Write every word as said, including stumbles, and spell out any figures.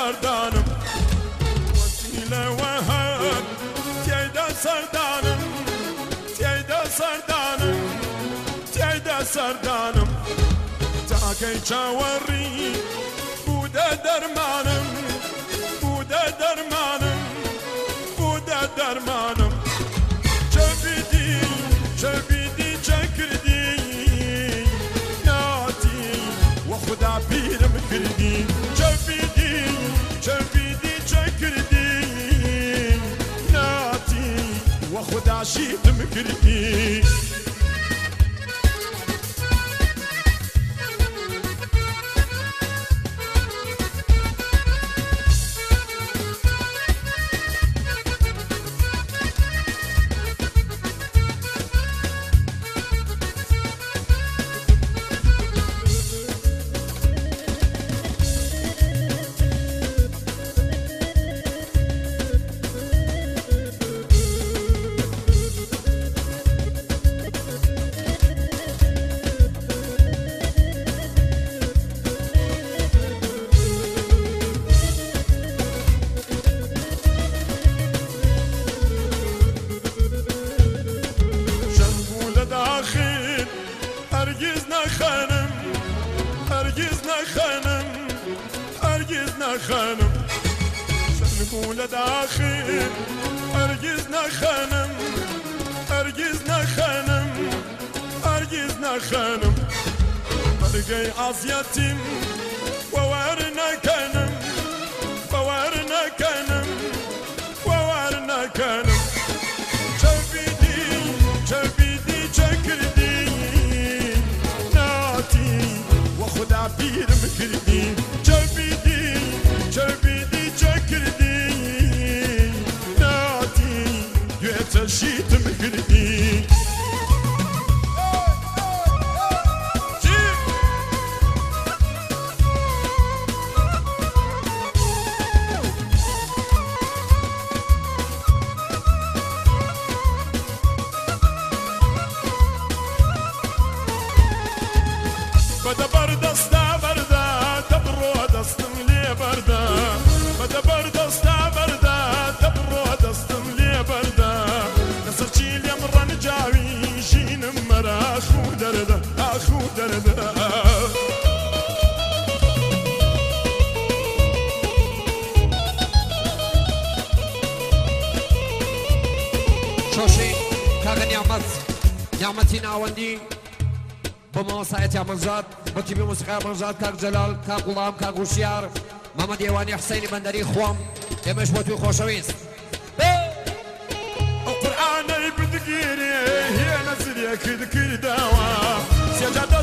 سردانم وسیله وهر تیدا سردانم تیدا سردانم تیدا سردانم تاکی چاوری بوده درمانم بوده درمانم بوده درمانم چه بیدی چه بیدی چه کردی ناتی و خدا پیرم کردی چه بیدی چه بیدی چه کردی ناتی و خدا شیدم کردی هرگز نخوانم هرگز نخوانم هرگز نخوانم شنقول داخل هرگز نخوانم هرگز نخوانم هرگز نخوانم مرقي عصيتم وورنا كانم وورنا كانم وورنا كانم شبيدي شبيدي شكردي خدا پیرم کردی چه بیدی چه بیدی چه کردی ناتی گویت شیتم کردی بده بردستا بردا تبرو دستم لی بردا بده بردستا بردا تبرو دستم لی بردا نصر چیلی امران جاوی شینم مرا اخو درده اخو درده شوشی کاغ نعمت نعمتی ناوندی بموسعة يا منزاد بتبي موسيقى منزاد كاك جلال كاك غلام كاك وشيار ماما ديواني حسيني بندري خوام يمش بوتوي خوشويس القرآن بدقيري هي نزل يا كد كد دوا سجد